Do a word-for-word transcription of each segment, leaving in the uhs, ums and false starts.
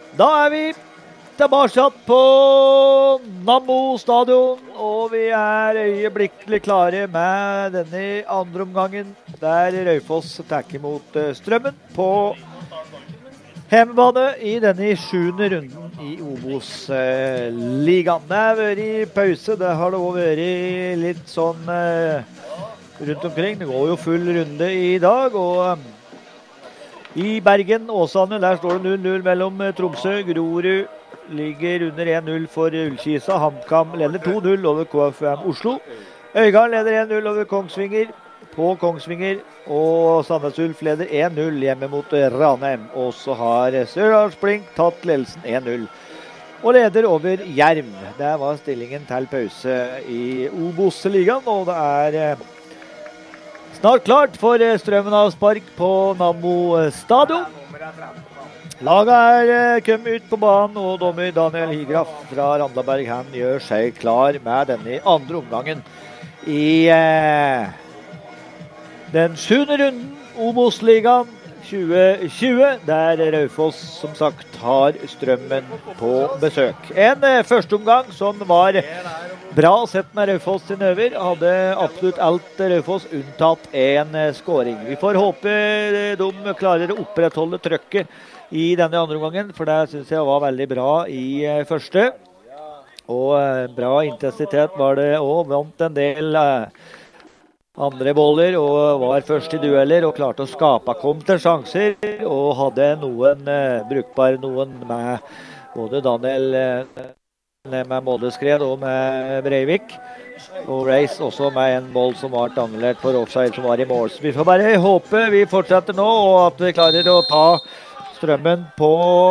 Da er vi tilbake på Nammo stadion, og vi er øyeblikkelig klare med denne andre omgangen, der Raufoss takker mot Strømmen på hjemmebane i denne sjuende runden i Obos-ligaen. Det har vært pause, det har det også vært litt sånn rundt omkring. Det går jo full runde i dag, og i Bergen, Åsane, der står det null null mellom Tromsø. Grorud ligger under en null for Ullkisa. HamKam leder to null over K F U M Oslo. Øygarden leder en null over Kongsvinger på Kongsvinger. Og Sandnes Ulf leder en null hjemme mot Ranheim. Og så har Sørdals Blink tatt ledelsen en null. Og leder over Jerv. Det var stillingen til pause i Obos-ligaen, og det er snart klart for Strømmen avspark på Nammo stadion. Laget er kommet ut på banen, og dommer Daniel Higraf fra Randaberg han gjør seg klar med denne andre omgangen i eh, den sjuende runden Obos-ligaen tjue tjue, der Raufoss som sagt har Strømmen på besøk. En eh, første omgang som var bra sett med Raufoss sin øver, hadde absolutt alt Raufoss unntatt en skåring. Vi får håpe de klarer å opprettholde trøkket i denne andre omgangen, for det synes jeg var veldig bra i første. Og bra intensitet var det også, vant en del andre boller og var først i dueller og klarte å skape, kom til sjanser og hadde noen brukbare, noen med både Daniel med Måleskred og med Breivik, og Reis også med en boll som var annullert for offside som var i mål. Så vi får bare håpe vi fortsetter nå, og at vi klarer å ta Strømmen på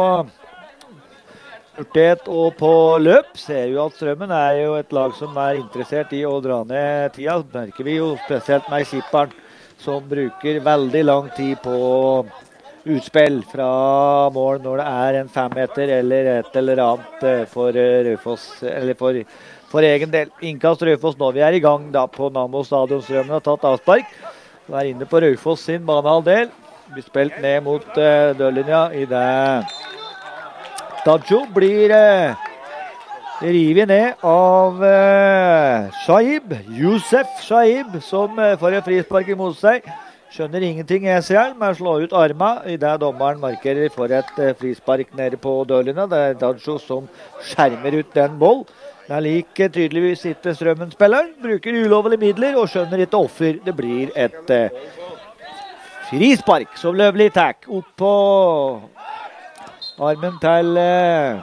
hurtighet og på løp. Ser jo at Strømmen er jo et lag som er interessert i å dra ned tida. Det merker vi jo spesielt med skipperen, som bruker veldig lang tid på utspill fra mål når det er en femmeter eller et eller annet for Raufoss, eller for, for egen del. Innkast Raufoss når vi er i gang da på Nammo stadion. Strømmen har tatt avspark. Vi er inne på Raufoss sin banehalvdel. Blir spilt ned mot uh, dørlinja i det. Tadjo blir uh, rivet ned av uh, Shaib, Youssef Shaib, som uh, får en frispark imot seg. Skjønner ingenting jeg ser, men slår ut arma i det dommeren markerer for et uh, frispark nede på dørlinja. Det er Tadjo som skjermer ut den boll. Det er like tydeligvis ikke Strømmen-spilleren. Bruker ulovlige midler og skjønner ikke offer. Det blir et uh, frispark som Løvli takk opp på armen til uh,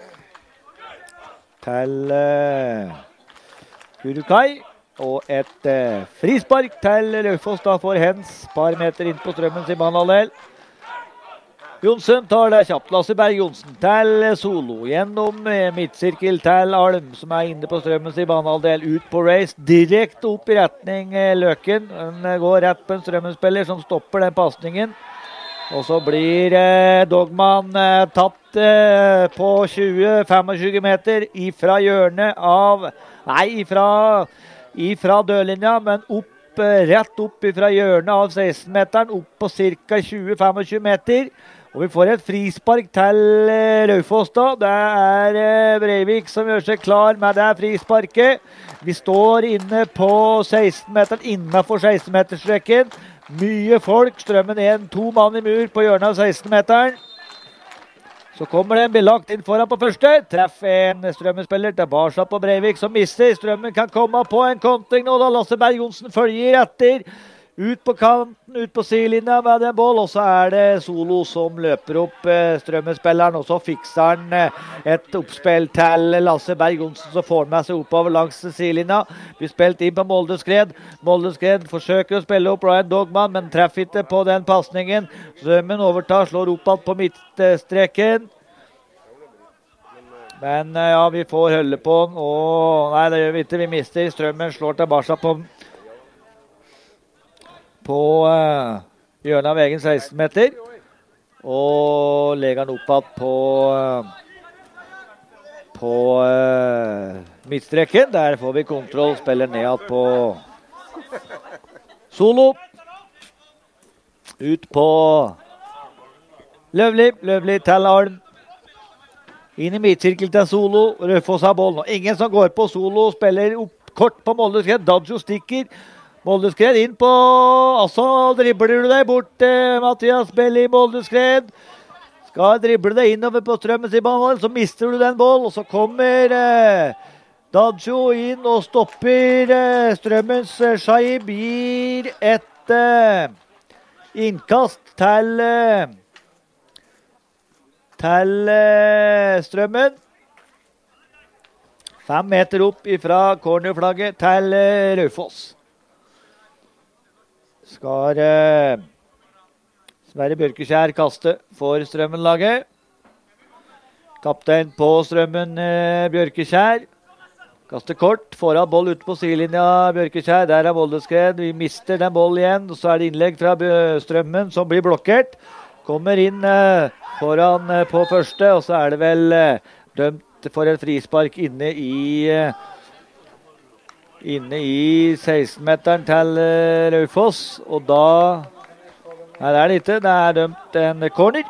til uh, Kurukai. Og et uh, frispark til Raufoss da for hens, par meter inn på Strømmens i banehalvdel. Jonsen tar det kjapt. Lasse Berg Jonsen til Solo. Gjennom uh, midtsirkel til Alm, som er inne på Strømmens i banehalvdel. Ut på race, direkte opp i retning uh, Løken. Den uh, går rett på en Strømmen-spiller som stopper den passningen. Og så blir uh, Dogman uh, tatt uh, på tjue til femogtjue meter ifra hjørnet av, nei, ifra ifra dørlinja, men opp, rett opp ifra hjørnet av seksten-meteren, opp på ca. tjue til femogtjue meter. Og vi får et frispark til Raufoss da. Det er Breivik som gjør seg klar med det frisparket. Vi står inne på seksten-meteren, innenfor seksten-meterstreken. Mye folk, Strømmen en, to mann i mur på hjørnet av seksten-meteren. Så kommer det en belagt inn foran på første. Treff en Strømmen-spiller tilbake på Breivik som mister. Strømmen kan komme på en kontring nå da. Lasse Berg Jonsen følger etter. Ut på kanten, ut på sidelinja med den boll. Og så er det Solo som løper opp eh, Strømmen-spilleren. Og så fikser han eh, et oppspill til Lasse Berg Jonsen, som får med seg oppover langs sidelinja. Blir spilt inn på Moldeskred. Moldeskred forsøker å spille opp Ryan Dogman, men treffer ikke på den passningen. Strømmen overtar, slår opp på midtstreken. Men eh, ja, vi får holde på den. Og nei, det gjør vi ikke. Vi mister. Strømmen slår tilbake på på uh, hjørnet av egen seksten-meter, og legger den opp på uh, på uh, midtstreken. Der får vi kontroll, spiller ned på Solo. Ut på Løvli, Løvli til Alm. Inn i midtsirkel til Solo. Raufoss har bollen. Ingen som går på Solo. Spiller opp kort på Moldeskred. Dadjo stikker. Moldeskred inn på... Og så dribler du deg bort, eh, Mathias Belli, Moldeskred. Skal drible deg innover på Strømmens i banen, så mister du den boll. Og så kommer eh, Dadjo inn og stopper eh, Strømmens eh, Shaib. Gir et eh, innkast til... Eh, til eh, Strømmen. Fem meter opp ifra cornerflagget til eh, Raufoss. Skal eh, Sverre Bjørkeskjær kaste for Strømmen-laget. Kaptein på Strømmen, eh, Bjørkeskjær. Kaster kort, foran boll ut på sidelinja, Bjørkeskjær. Der er Moldeskred. Vi mister den boll igjen. Og så er det innlegg fra Strømmen som blir blokkert. Kommer inn eh, foran eh, på første, og så er det vel eh, dømt for et frispark inne i... Eh, Inne i seksten-meteren til uh, Raufoss, og da... Nei, det er det ikke. Det er dømt en corner.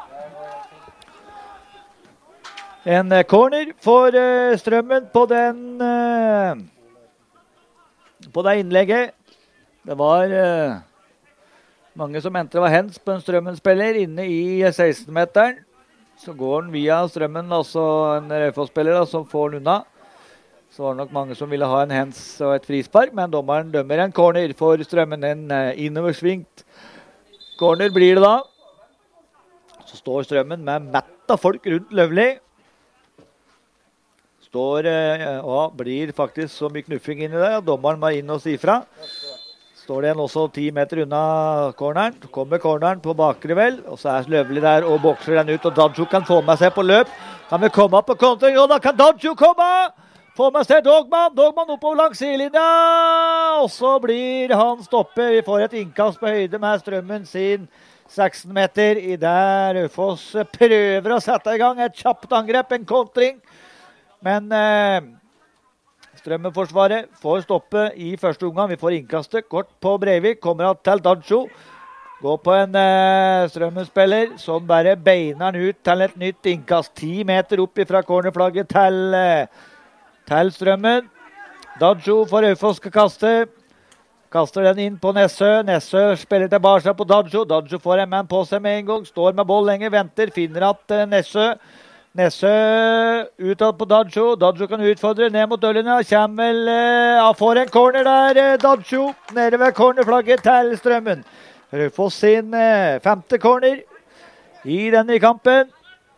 En uh, corner for uh, Strømmen på den... Uh, på det innlegget. Det var uh, mange som mente det var hens på en Strømmen-spiller inne i seksten-meteren. Så går den via Strømmen, altså en Raufoss-spiller, som får den unna. Så var det nok mange som ville ha en hens og et frispark, men dommeren dømmer en corner for Strømmen, en uh, innoversvingt corner blir det da. Så står Strømmen med mett av folk rundt Løvli. Står, uh, og blir faktisk så mye knuffing inni der, at dommeren må inn og si fra. Står det en også ti meter unna corneren, kommer corneren på bakre vel, og så er Løvli der og bokser den ut, og Dadjo kan få med seg på løp. Kan vi komme opp på kontring, og da kan Dadjo komme! Få med seg Dogman, Dogman oppover langs sidelinja, og så blir han stoppet. Vi får et innkast på høyde med Strømmen sin seksten meter i der Raufoss prøver å sette i gang et kjapt angrep, en kontring. Men eh, Strømmen-forsvaret får stoppe i første omgang. Vi får innkastet kort på Breivik, kommer han til Dadjo. Går på en eh, Strømmen-spiller som bare beiner han ut til et nytt innkast. ti meter opp fra cornerflagget til... Eh, til Strømmen. Dadjo for Raufoss skal kaste. Kaster den inn på Nessø. Nessø spiller tilbake på Dadjo. Dadjo får en mann på seg med en gang. Står med boll lenge, venter, finner at uh, Nessø. Nessø utad på Dadjo. Dadjo kan utfordre ned mot dørlinja. Kommer vel, uh, får en corner der, uh, Dadjo. Nede ved cornerflagget til Strømmen. Raufoss sin uh, femte corner i denne kampen.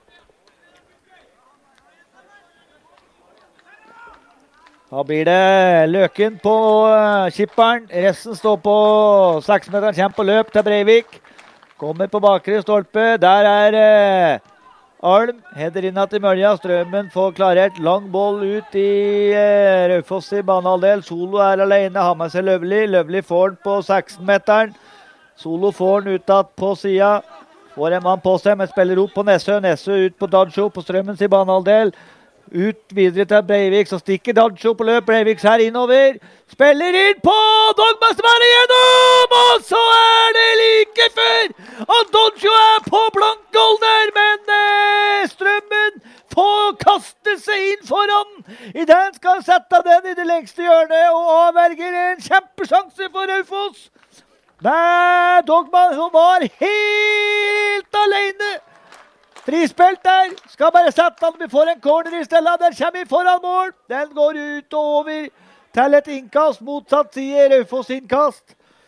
Da blir det Løken på uh, kipperen. Resten står på seks-meteren, kommer på løp til Breivik. Kommer på bakre stolpe. Der er uh, Alm. Header inn til Mølja. Strømmen får klarert. Lang boll ut i uh, Raufoss i banehalvdel. Solo er alene. Har med seg Løvli. Løvli får den på seksten-meteren. Solo får den utad på sida. Får en mann på seg, men spiller opp på Nessø. Nessø ut på Dadjo på Strømmens i banehalvdel. Ut videre til Breivik, så stikker Dadjo på løp. Breivik her innover. Spiller inn på Dogman som er igjennom! Og så er det like før! Og Dadjo er på blank goal der, men eh, Strømmen får kaste seg inn foran. I den skal sette den i det lengste hjørnet og avverger en kjempesjanse for Raufoss. Men Dogman som var helt alene. Frispilt der, skal bare sette den, vi får en corner i stedet, den kommer vi foran mål, den går ut og over til et innkast, motsatt side, Raufoss innkast.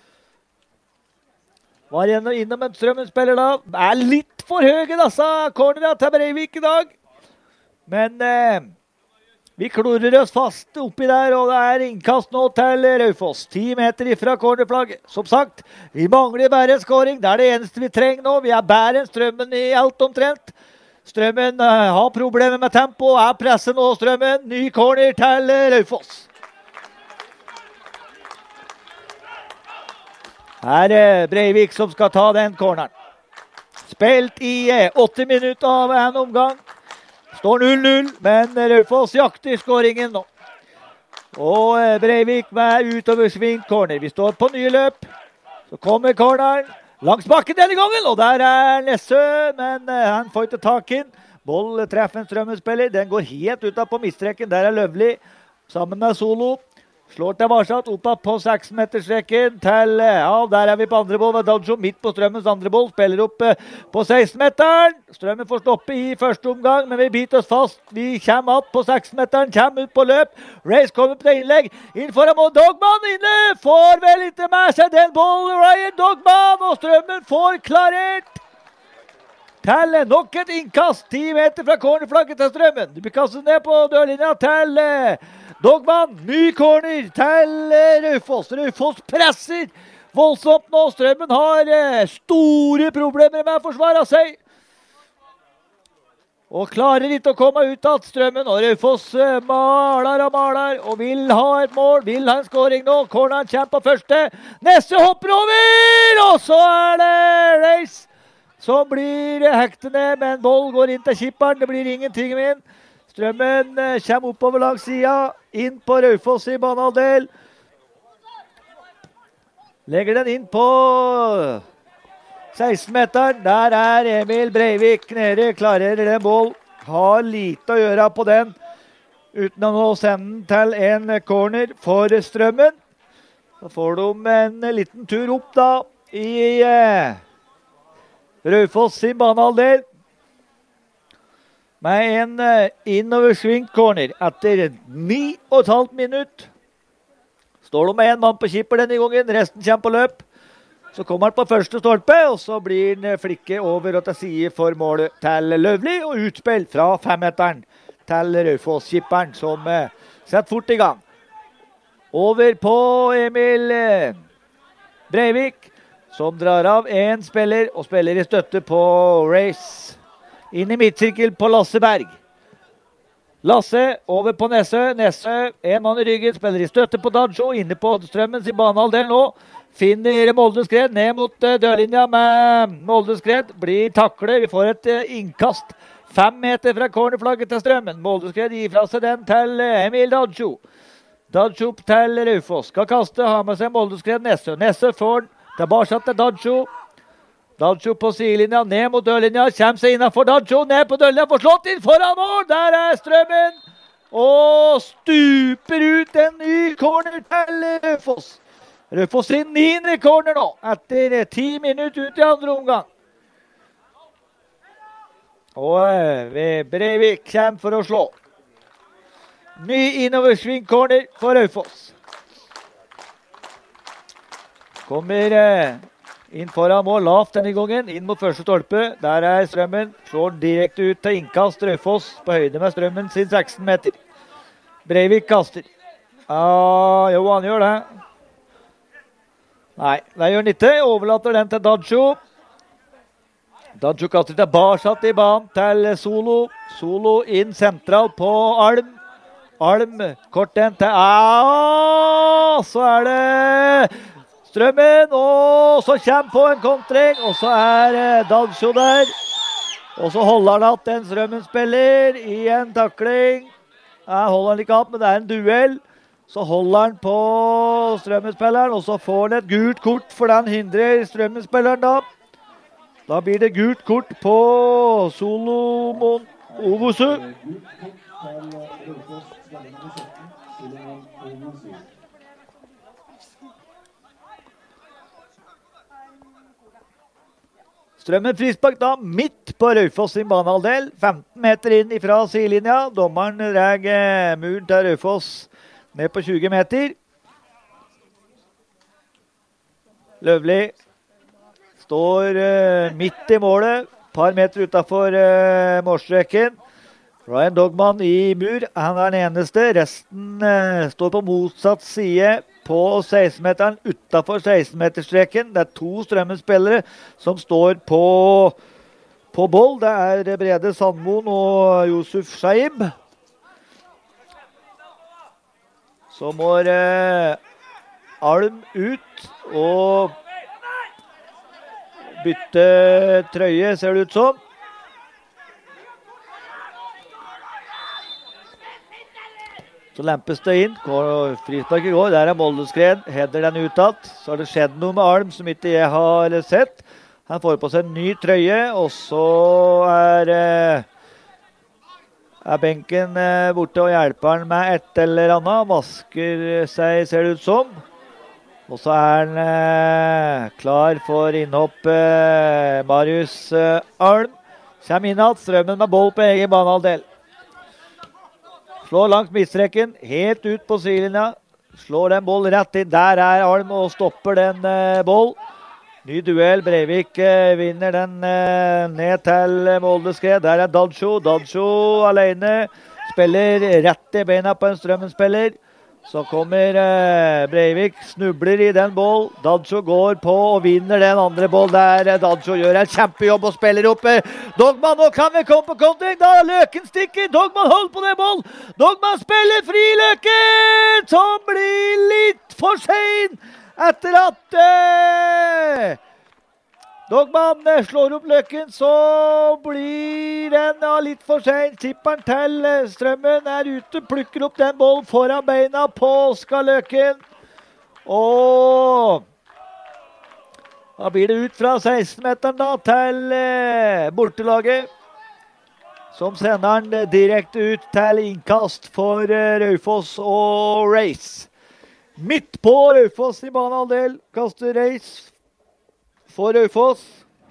Var innom en Strømmen-spiller da, er litt for høye disse cornerne til Breivik i dag, men eh, vi klorer oss fast oppi der, og det er innkast nå til Raufoss. ti meter ifra cornerflagget. Som sagt, vi mangler bare en scoring. Det er det eneste vi trenger nå. Vi er bedre enn Strømmen i alt omtrent. Strømmen uh, har problemer med tempo, er presset nå Strømmen. Ny corner til uh, Raufoss. Her er Breivik som skal ta den corneren. Spilt i uh, åtte minutter av en omgang. Står null null, men Raufoss jakter skåringen nå. Og Breivik med utoversving corner. Vi står på nye løp. Så kommer corneren langs bakken denne gangen, og der er Nessø, men han får ikke tak inn. Boll treffer en Strømmen-spiller. Den går helt ut av på midtstreken. Der er Løvli sammen med Solo. Slår til Varsat oppad på seksten-meterstreken til, ja, der er vi på andre boll. Dadjo midt på Strømmens andre boll. Spiller opp på seksten-meteren. Strømmen får stoppe i første omgang, men vi biter oss fast. Vi kommer opp på seksten-meteren, kommer ut på løp. Race kommer på det innlegg. Inn foran mål. Dogman inne! Får vel ikke med seg den bollen. Ryan Dogman, og Strømmen får klarert. Til nok et innkast, ti meter fra cornerflagget til Strømmen. Du blir kastet ned på dørlinja til Dogman. Ny corner til Raufoss. Raufoss presser voldsomt nå. Strømmen har store problemer med å forsvare seg. Og klarer ikke å komme ut av Strømmen. Og Raufoss maler og maler og vil ha et mål. Vil ha en scoring nå. Corneren kommer på første. Neste hopper over! Og så er det Race som blir hektet ned, men boll går inn til kipperen. Det blir ingenting med inn. Strømmen kommer oppover langs siden, inn på Raufoss i banehalvdel. Legger den inn på seksten-meteren. Der er Emil Breivik nede, klarer den boll. Har lite å gjøre på den, uten å nå sende den til en corner for Strømmen. Så får de en liten tur opp da, i Raufoss sin banehalvdel. Med en uh, innoversving corner etter ni og et halvt minutt. Står de med en mann på kipper denne gangen, resten kommer på løp. Så kommer han på første stolpe, og så blir han flikke over og til side for målet til Løvli, og utspill fra femmeteren til Raufoss-kipperen, som uh, setter fort i gang. Over på Emil uh, Breivik, som drar av en spiller, og spiller i støtte på Race. Inn i midtsirkel på Lasse Berg. Lasse over på Nesse. Nesse, en mann i ryggen, spiller i støtte på Dadjo. Inne på Strømmens i banehalvdel nå. Finner Moldeskred ned mot dørlinja med Moldeskred. Blir taklet. Vi får et innkast. Fem meter fra cornerflagget til Strømmen. Moldeskred gir fra seg den til Emil Dadjo. Dadjo til Raufoss. Skal kaste, ha med seg Moldeskred Nesse. Nesse får den. Tilbake til Dadjo. Dadjo på sidelinja, ned mot dørlinja. Kjem seg innenfor Dadjo, ned på dørlinja. Får slått inn foran mål. Der er Strømmen. Og stuper ut en ny corner til Raufoss. Raufoss sin niende corner nå. Etter ti minutter ut i andre omgang. Og Breivik kommer for å slå. Ny innoversving corner for Raufoss. Kommer eh, inn foran mål, lavt denne gangen, inn mot første stolpe. Der er Strømmen, slår direkte ut til innkast. Raufoss på høyde med Strømmen sin seksten meter. Breivik kaster. Ah, jo, han gjør det. Nei, det gjør han ikke. Overlater den til Dadjo. Dadjo kaster tilbake i banen til Solo. Solo inn sentral på Alm. Alm, kort den til, ah, så er det Strømmen, og så kommer på en kontring, og så er eh, Dadjo der. Og så holder han at en Strømmen-spiller i en takling. Jeg holder han ikke opp, men det er en duell. Så holder han på Strømmen-spilleren, og så får han et gult kort, for den hindrer Strømmen-spilleren da. Da blir det gult kort på Solomon Ovosu. Strømmen frispark da midt på Raufoss sin banehalvdel. femten meter inn fra sidelinja. Dommeren drar muren til Raufoss ned på tjue meter. Løvli står uh, midt i målet. Par meter utenfor uh, målstreken. Ryan Dogman i mur. Han er den eneste. Resten uh, står på motsatt side på seksten-meteren utenfor seksten-meterstreken. Det er to Strømmen-spillere som står på, på boll. Det er Brede Sandmoen og Josef Shaib. Så må uh, Alm ut og bytte trøye, ser det ut som. Så lempes det inn, frisparket går, der er Moldeskred, header den utad. Så har det skjedd noe med Alm som ikke jeg har sett. Han får på seg en ny trøye, og så er eh, Er benken eh, borte og hjelper han med et eller annet. Vasker seg, ser det ut som. Og så er han eh, klar for innhopp. Eh, Marius eh, Alm. Kjem inn at Strømmen med boll på egen banehalvdel. Slår langs midtstreken. Helt ut på sidelinja. Slår den boll rett inn. Der er Alm og stopper den eh, boll. Ny duell. Breivik eh, vinner den eh, ned til Moldeskred. Der er Dadsjo. Dadsjo alene. Spiller rett i beina på en Strømmen-spiller. Så kommer eh, Breivik, snubler i den boll. Dadsjo går på og vinner den andre boll. Der eh, Dadsjo gjør en kjempejobb og spiller opp. Eh, Dogman, nå kan vi komme på kontring. Da Løken stikker. Dogman holder på den boll. Dogman spiller fri Løken, som blir litt for sen. Etter at eh, Dogman eh, slår opp Løken, så blir den ja, litt for sen. Tipperen til eh, Strømmen er ute, plukker opp den bollen foran beina på Oskar Løken. Og da blir det ut fra seksten-meteren da til eh, bortelaget, som sender den direkte ut til innkast for eh, Raufoss og Race. Midt på Raufoss i banehalvdel, kaster Race for Raufoss.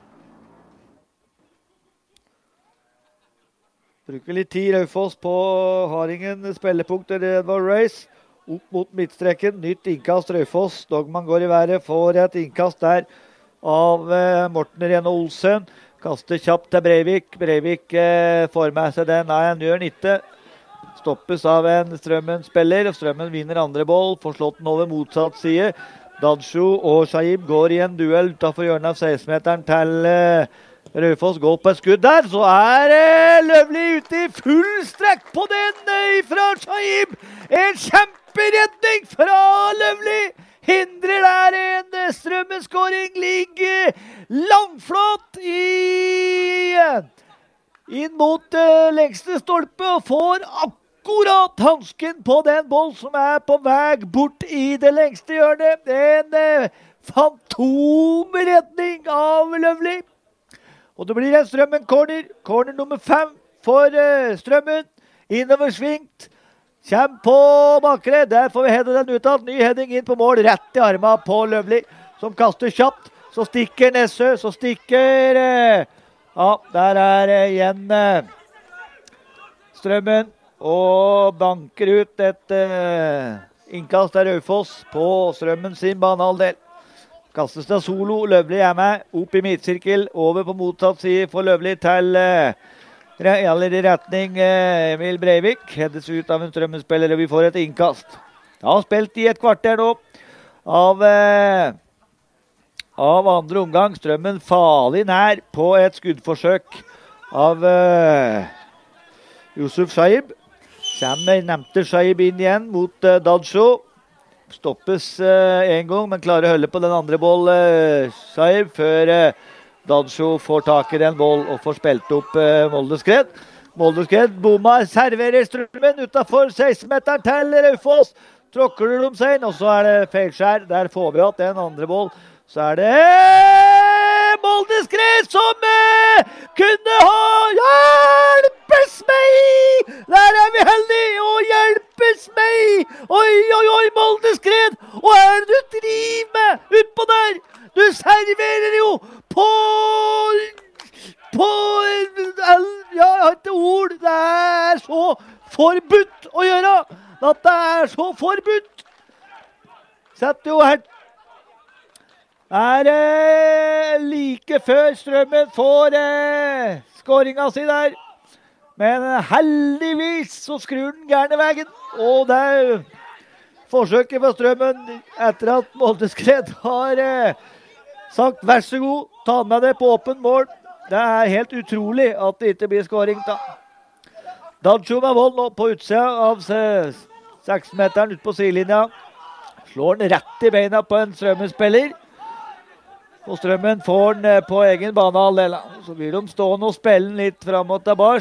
Bruker litt tid Raufoss på Haringen, spillepunkter Edvard Race. Opp mot midtstreken, nytt innkast Raufoss. Dogman går i været, får et innkast der av eh, Morten Rene Olsen. Kaster kjapt til Breivik. Breivik eh, får med seg den, nei, han gjør nitte. Stoppes av en Strømmen-spiller, og Strømmen vinner andre boll, får slått den over motsatt side. Dadsjo og Shaib går i en duell utenfor hjørnet av seksten-meteren til eh, Raufoss. Går på et skudd der, så er eh, Løvli ute i full strekk på den eh, fra Shaib. En kjemperedning fra Løvli. Hindrer der en eh, Strømmen-skåring, ligger langflott i eh, inn mot eh, lengste stolpe og får akkurat akkurat hansken på den boll som er på vei bort i det lengste hjørnet. En eh, fantomredning av Løvli. Og det blir en Strømmen corner. Corner nummer fem for eh, Strømmen. Innover svingt. Kjem på bakre. Der får vi heade den ut av. Ny heading inn på mål. Rett i arma på Løvli, som kaster kjapt. Så stikker Nessø. Så stikker eh, ja, der er eh, igjen eh, Strømmen. Og banker ut et uh, innkast av Raufoss på Strømmen sin banehalvdel. Kastes det solo, Løvli er med, opp i midtsirkel, over på motsatt side for Løvli til uh, eller i retning uh, Emil Breivik. Hedes ut av en Strømmen-spiller, og vi får et innkast. Han har spilt i et kvarter nå av, uh, av andre omgang. Strømmen farlig nær på et skuddforsøk av uh, Josef Shaib. Kommer nevnte Shaib inn igjen mot uh, Dadsjo. Stoppes uh, en gang, men klarer å holde på den andre boll uh, Shaib før uh, Dadsjo får tak i den boll og får spilt opp uh, Moldeskred. Moldeskred bommer, serverer Strømmen utenfor seksten-meteren til Raufoss. Tråkker de seg inn, og så er det feilskjær. Der får vi hatt den andre boll. Så er det Moldeskred som uh, kunne ha hjelpes meg! Der er vi heldige, og hjelpes meg! Oi, oi, oi, Moldeskred! Og er det du driver med utpå der? Du serverer jo på på ja, jeg har ikke ord. Det er så forbudt å gjøre. At det er så forbudt. Sett jo helt er eh, like før Strømmen får eh, skåringa si der. Men heldigvis så skrur den gærne veien. Og det er forsøket på Strømmen etter at Moldeskred har eh, sagt vær så god, ta med det på åpen mål. Det er helt utrolig at det ikke blir skåring da. Dadsjo med vold nå på utsida av seksten-meteren ut på sidelinja. Slår den rett i beina på en Strømmen-spiller. Og Strømmen får den på egen banehalvdel. Så blir de stående og spille litt frem og tilbake.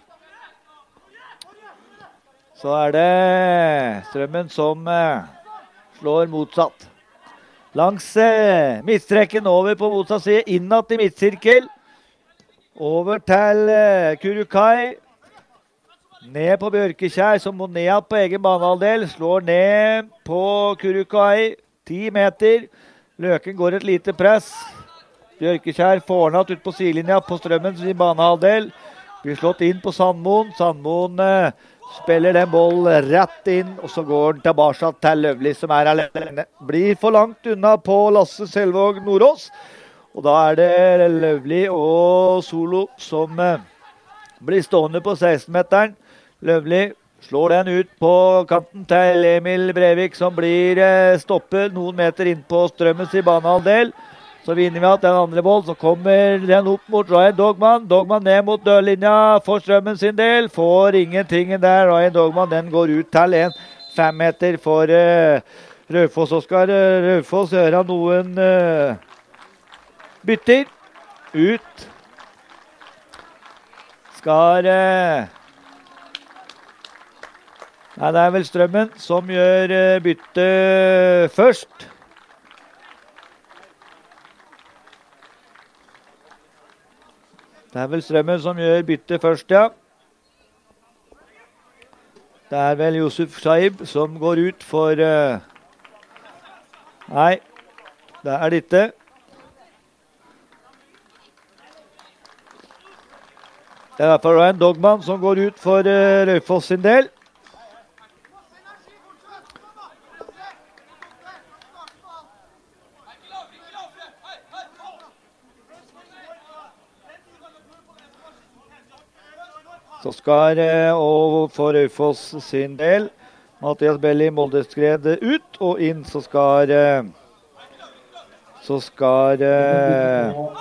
Så er det Strømmen som eh, slår motsatt. Langs eh, midtstreken over på motsatt side, innad i midtsirkel. Over til eh, Kurukai. Ned på Bjørkeskjær, som må ned på egen banehalvdel. Slår ned på Kurukai. Ti meter. Løken går et lite press. Bjørkeskjær får den ut på sidelinja på Strømmens banehalvdel. Blir slått inn på Sandmoen. Sandmoen eh, spiller den ball rett inn, og så går den tilbake til Løvli, som er alene. Blir for langt unna på Lasse Selvåg Nordås. Og da er det Løvli og Solo som eh, blir stående på seksten-meteren. Løvli slår den ut på kanten til Emil Brevik, som blir eh, stoppet noen meter inn på Strømmens i banehalvdel. Så vinner vi at den andre boll, så kommer den opp mot Ryan Dogman. Dogman ned mot dørlinja for Strømmen sin del. Får ingenting der. Ryan Dogman, den går ut til en fem meter for uh, Raufoss. Oskar uh, Raufoss gjør noen uh, bytter. Ut. Skal... Uh, Nei, det er vel Strømmen som gjør uh, bytte først. Det er vel Strømmen som gjør bytte først, ja. Det er vel Josef Shaib som går ut for... Uh, nei, det er det ikke. Det er i hvert fall Ryan Dogman som går ut for uh, Raufoss sin del. Så skal uh, og for Raufoss sin del Mathias Belli Moldeskred ut, og inn så skal uh, så skal uh,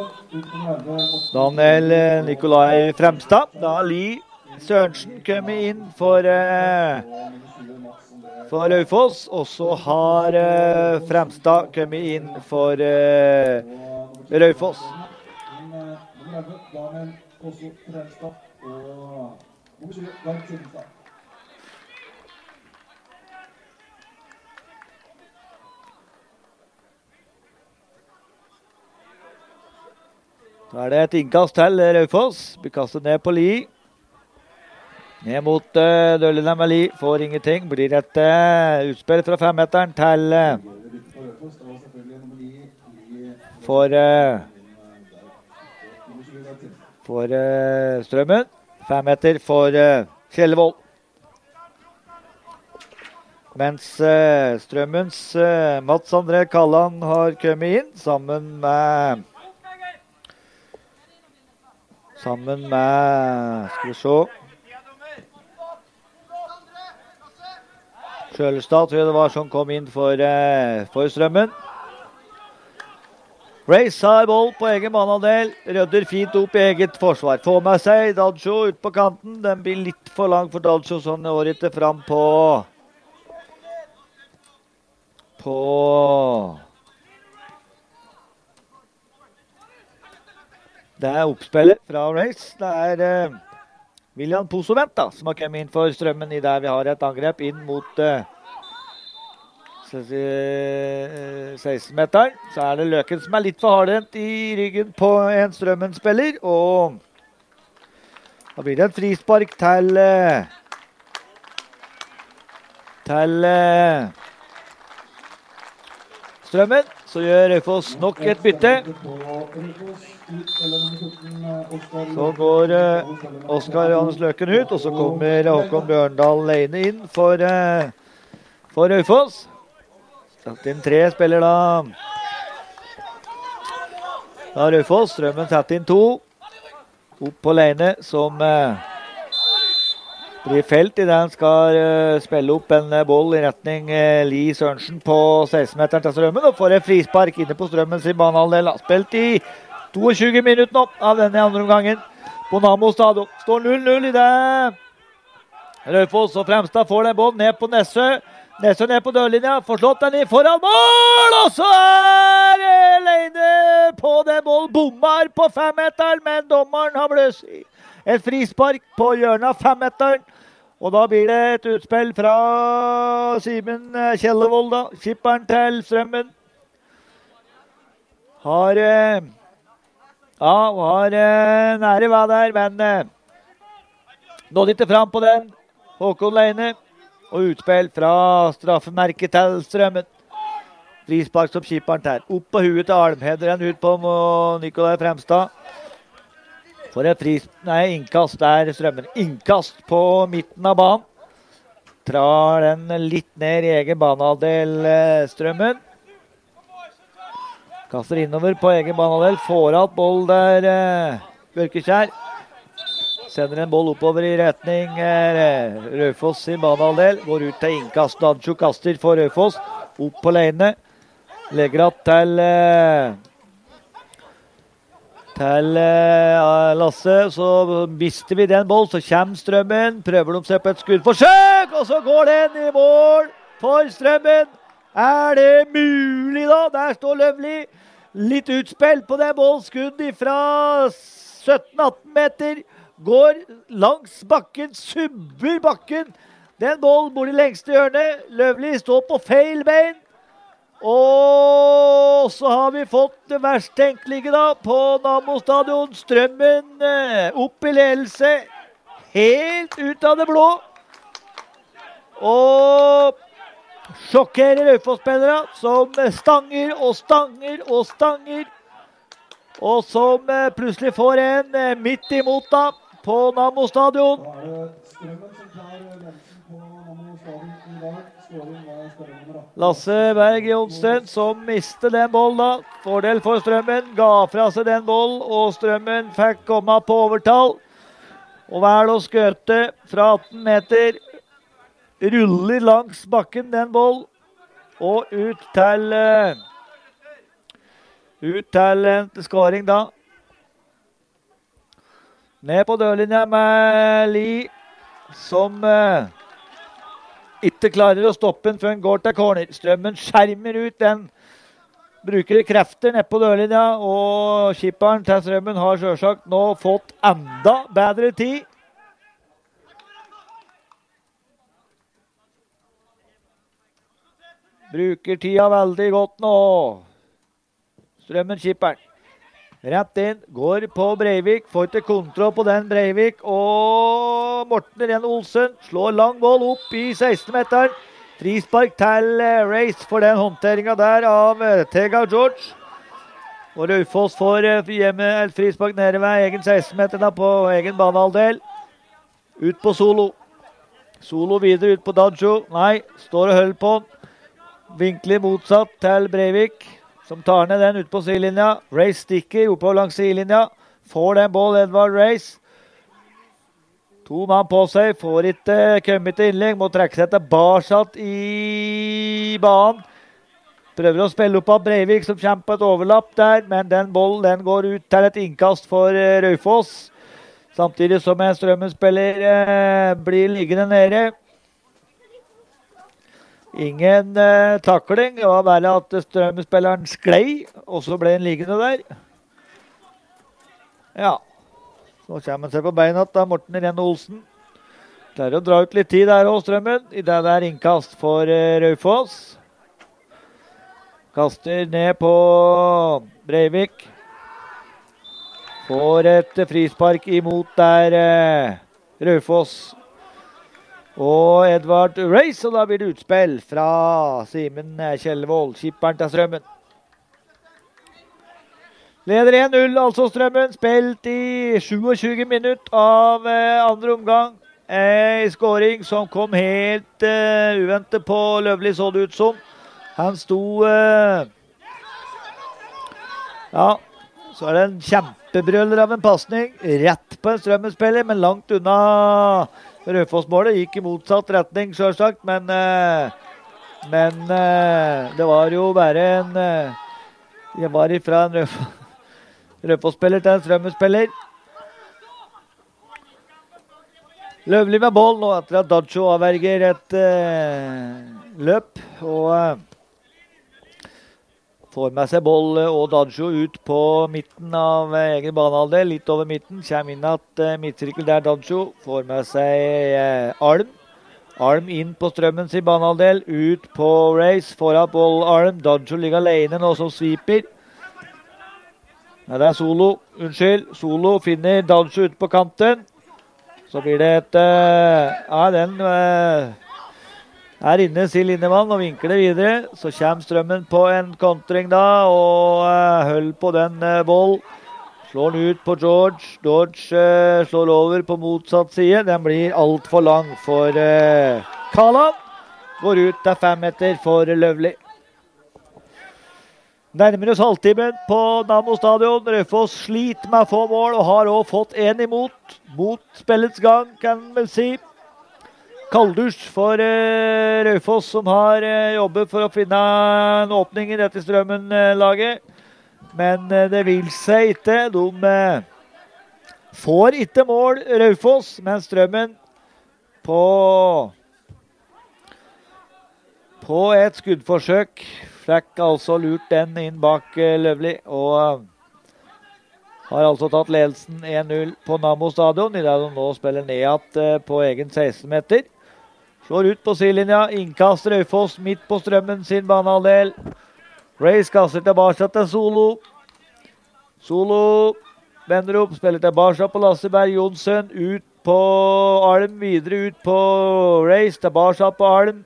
Daniel Nikolai Fremstad. Da har Li Sørensen kommet inn for uh, for Raufoss, og så har uh, Fremstad kommet inn for uh, Raufoss. Da er det et innkast til Raufoss. Blir kastet ned på Li. Ned mot uh, Døllen med Li. Får ingenting. Blir et uh, utspill fra femmeteren til uh, for uh, for uh, Strømmen. Fem meter for uh, Kjellevold. Mens uh, Strømmens uh, Mats André Kallan har kommet inn sammen med sammen med skal vi se Sjølestad, tror jeg det var, som kom inn for, uh, for Strømmen. Race har boll på egen banehalvdel. Rødder fint opp i eget forsvar. Får med seg Dalsjå ut på kanten. Den blir litt for lang for Dalsjå, sånn år etter fram på på det er oppspillet fra Race. Det er uh, William Posovent da, som har kommet inn for Strømmen i der vi har et angrep inn mot uh, seksten-meteren. Så er det Løken som er litt for hardhendt i ryggen på en Strømmen-spiller, og da blir det en frispark til til Strømmen. Så gjør Raufoss nok et bytte. Så går uh, Oskar Johannes Løken ut, og så kommer Håkon Bjørndal alene inn for, uh, for Raufoss. Satt inn tre spiller da. Da har Raufoss. Strømmen satt inn to. Opp på Leine som uh, blir felt i den. Skal uh, spille opp en uh, boll i retning uh, Li Sørensen på seksten-meteren til Strømmen. Og får en frispark inne på Strømmen sin banehalvdel. Spilt i toogtyve minutter nå av denne andre omgangen. På Namo stadion. Står null null i det. Raufoss og Fremstad får den bollen ned på Nessø. Nessø ned på dørlinja, får slått den i foran mål, og så er Leine på den bollen, bommer på femmeteren, men dommeren har bløst et frispark på hjørnet av femmeteren, og da blir det et utspill fra Simen Kjellevold da, skipperen til Strømmen. Har, ja, har nære hva der, men Nådde ikke fram på den. Håkon Leine. Og utspill fra straffemerket til Strømmen. Frispark som kipperen tar. Opp på huet til Alm. Header den ut på Nikolai Fremstad. For et fris... Nei, innkast der, Strømmen. Innkast på midten av banen. Drar den litt ned i egen banehalvdel, Strømmen. Kaster innover på egen banehalvdel. Får alt boll der, Bjørkeskjær. Sender en boll oppover i retning eh, Raufoss sin banehalvdel. Går ut til innkast. Dancho kaster for Raufoss. Opp på Leine. Legger att til eh, til eh, Lasse. Så mister vi den boll. Så kommer Strømmen. Prøver de seg på et skuddforsøk. Og så går den i mål for Strømmen. Er det mulig da? Der står Løvli. Litt utspill på den bollskudd fra sytten atten meter. Går langs bakken, subber bakken. Den bollen bor i lengste hjørnet. Løvli står på feil bein. Og så har vi fått det verst tenkelige da på Nammo stadion. Strømmen eh, opp i ledelse. Helt ut av det blå. Og sjokkerer Raufoss-spillere som stanger og stanger og stanger. Og som eh, plutselig får en eh, midt imot da. På Nammo stadion. Lasse Berg Jonsen som mistet den bollen da. Fordel for Strømmen. Ga fra seg den bollen, og Strømmen fikk komme på overtall. Og vel å skøte fra atten meter. Ruller langs bakken den bollen. Og ut til... Ut til en skåring da. Ned på dørlinja med Li, som uh, ikke klarer å stoppe den før den går til corner. Strømmen skjermer ut den. Bruker krefter ned på dørlinja, og kipperen til Strømmen har selvsagt nå fått enda bedre tid. Bruker tida veldig godt nå. Strømmen kipperen. Rett inn, går på Breivik, får til kontroll på den Breivik, og Morten Ren Olsen slår lang boll opp i seksten-meteren. Frispark til uh, Race for den håndteringen der av uh, Tega George. Og Raufoss får uh, hjemme et frispark nede ved egen seksten-meter da på egen banehalvdel. Ut på Solo. Solo videre ut på Dancho. Nei, står og holder på den. Vinkler motsatt til Breivik, som tar ned den ut på sidelinja. Race stikker oppover langs sidelinja. Får den ball, Edvard Race. To mann på seg, får ikke kommet til innlegg. Må trekke seg tilbake i banen. Prøver å spille opp av Breivik, som kommer på et overlapp der. Men den ballen den går ut til et innkast for uh, Raufoss. Samtidig som en Strømmen-spiller uh, blir liggende nede. Ingen uh, takling. Det var bare at Strømmen-spilleren sklei, og så ble han liggende der. Ja. Så kommer han seg på beina da, Morten Ren Olsen. Klarer å dra ut litt tid der også, Strømmen. I det der innkast for uh, Raufoss. Kaster ned på Breivik. Får et frispark imot der uh, Raufoss. Og Edvard Race, og da blir det utspill fra Simen Kjellvold, kipperen til Strømmen. Leder en null, altså Strømmen, spilt i tjuesju minutter av eh, andre omgang. En skåring som kom helt eh, uventet på Løvli, så det ut som. Han sto... Eh, ja, så er det en kjempebrøller av en passning. Rett på en Strømmen-spiller, men langt unna... Raufoss-målet gikk i motsatt retning, selvsagt, men, eh, men eh, det var jo bare en eh, det var ifra en Raufoss-spiller til en Strømmen-spiller. Løvli med boll nå etter at Dacho avverger et eh, løp, og eh, får med seg boll og Dacho ut på midten av egen banehalvdel, litt over midten. Kommer inn at uh, midtsirkel der Dacho får med seg uh, Alm. Alm inn på Strømmen sin banehalvdel, ut på Race, foran boll Alm. Dacho ligger alene nå som sviper. Nei, det er Solo, unnskyld. Solo finner Dacho ut på kanten. Så blir det et, uh, ja den uh, er inne Sil Lindemann og vinker det videre. Så kommer Strømmen på en kontring da, og uh, høll på den uh, boll. Slår den ut på George. George uh, slår over på motsatt side. Den blir alt for lang for uh, Kaland. Går ut til fem meter for Løvli. Nærmer oss halvtimen på Nammo stadion. Raufoss sliter med å få mål og har også fått en imot. Mot spillets gang, kan man vel si. Kalldusj for uh, Raufoss, som har uh, jobbet for å finne en åpning i dette Strømmen-laget. Men uh, det vil seg ikke. De uh, får ikke mål, Raufoss, men Strømmen på, på et skuddforsøk fikk altså lurt den inn bak uh, Løvli, og uh, har altså tatt ledelsen en null på Nammo stadion, i det de nå spiller ned uh, på egen seksten meter. Slår ut på sidelinja, innkast Raufoss midt på Strømmen sin banehalvdel. Race kasser tilbake til Solo. Solo vender opp, spiller tilbake på Lasse Berg Jonsen, ut på Alm, videre ut på Race, tilbake på Alm.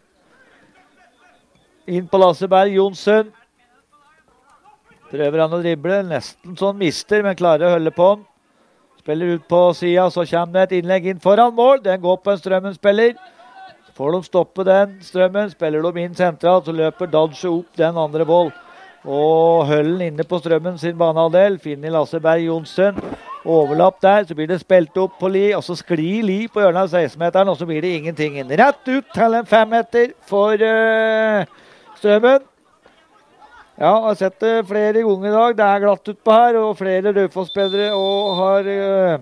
Inn på Lasse Berg Jonsen. Prøver han å drible, nesten sånn mister, men klarer å holde på han. Spiller ut på siden, så kommer det et innlegg inn foran mål. Den går på en Strømmen-spiller. Får de stoppe den Strømmen, spiller de inn sentralt, så løper Dadje opp den andre boll. Og høllen inne på Strømmen sin banehalvdel, finner Lasse Berg Jonsen. Overlapp der, så blir det spilt opp på Li, og så sklir Li på hjørnet av seksten-meteren, og så blir det ingenting inn. Rett ut til en fem meter for uh, Strømmen. Ja, jeg har sett det flere ganger i dag. Det er glatt ut på her, og flere Raufoss-spillere og har uh,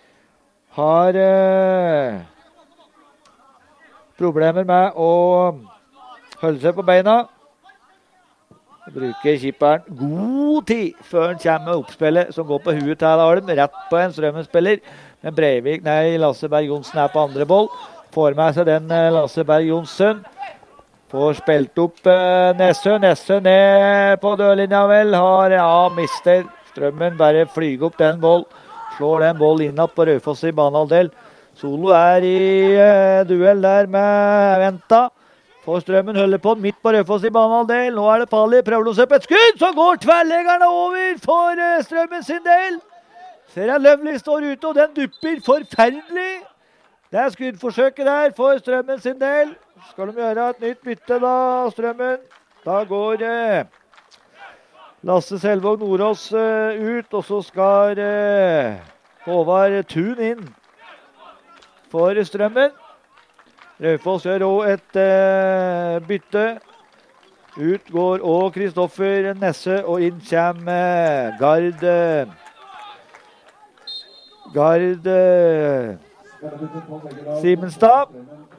har uh, problemer med å holde seg på beina. Bruker kipperen god tid før han kommer med oppspillet som går på huet til Alm, rett på en Strømmen-spiller. Men Breivik, nei, Lasse Berg Jonsen er på andre boll. Får med seg den uh, Lasse Berg Jonsen. Får spilt opp uh, Nessø. Nessø ned på dørlinja vel. Har, ja, mister Strømmen. Bare flyger opp den boll. Slår den boll innad på Raufoss i banehalvdel. Solo er i uh, duell der med Venta. Får Strømmen holder på midt på Raufoss i banehalvdel. Nå er det Palli. Prøver de å se på et skudd. Så går tverrleggerne over for uh, Strømmen sin del. Ser jeg Løvli står ute, og den dupper forferdelig. Det er skuddforsøket der for Strømmen sin del. Skal de gjøre et nytt bytte da, Strømmen? Da går uh, Lasse Selvåg Nordås uh, ut, og så skal uh, Håvard Thun inn for Strømmen. Raufoss gjør også et uh, bytte. Ut går også Kristoffer Nesse, og inn kommer uh, Gard uh, Gard uh, Simenstad.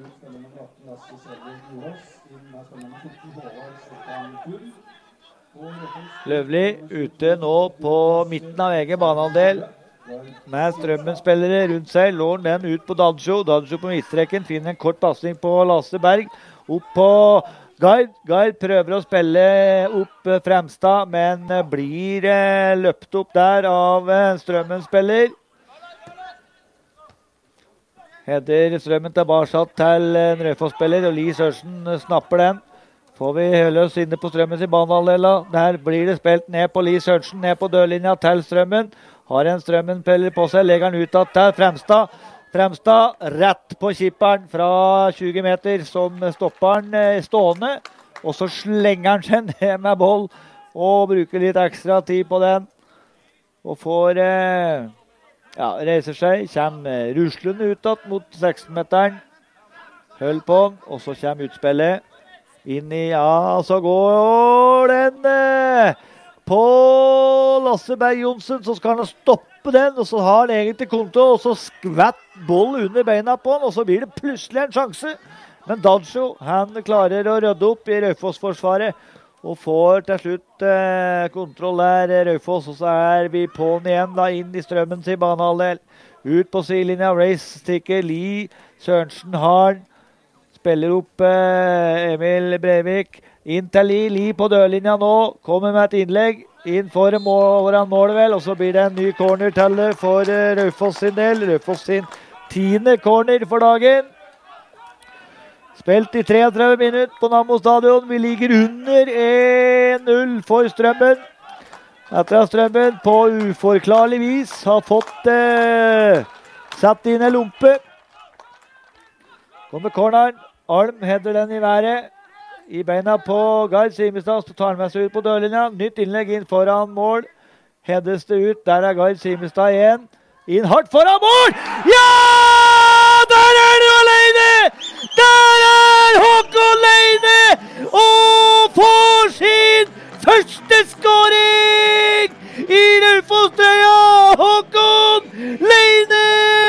Løvli ute nå på midten av egen banehalvdel. Med Strømmen-spillere rundt seg, lår den ut på Dadjo. Dadjo på midtstreken finner en kort passning på Lasse Berg. Opp på Gard. Gard prøver å spille opp Fremstad, men blir løpt opp der av Strømmen-spiller. Header Strømmen tilbake til en Raufoss-spiller, og Li Sørsen snapper den. Får vi holde oss inne på Strømmen i banehalvdel. Der blir det spilt ned på Li Sørsen, ned på dørlinja til Strømmen. Har en Strømmen-spiller på seg, legger den ut til Fremstad. Fremstad rett på kipperen fra tjue meter, som stopper den stående. Og så slenger han seg ned med boll, og bruker litt ekstra tid på den. Og får, eh, ja, reiser seg, kommer ruslende utad mot seksten-meteren. Hold på den, og så kommer utspillet. Inn i, ja, så går den eh, på Lasse Berg Jonsen, så skal han stoppe den, og så har han egentlig kontroll, og så skvett boll under beina på han, og så blir det plutselig en sjanse. Men Dadjo, han klarer å rydde opp i Raufoss-forsvaret, og får til slutt eh, kontroll der, Raufoss, og så er vi på den igjen, da, inn i Strømmen til banehalvdel. Ut på sidelinja, race stikker, Li Sørensen har den. Spiller opp eh, Emil Breivik. Inn til Li. Li på dørlinja nå. Kommer med et innlegg. Inn for mål, foran målet vel. Og så blir det en ny corner til for eh, Raufoss sin del. Raufoss sin tiende corner for dagen. Spilt i treogtredve minutter på Nammo stadion. Vi ligger under en null for Strømmen. Etter at Strømmen på uforklarlig vis har fått eh, satt inn en lompe. Kommer corneren. Alm header den i været. I beina på Gard Simestad, så tar han med seg ut på dørlinja. Nytt innlegg inn foran mål. Hedes det ut. Der er Gard Simestad igjen. Inn hardt foran mål! Ja! Der er du alene! Der er Håkon Leine! Og får sin første skåring i Raufoss-trøya! Håkon Leine!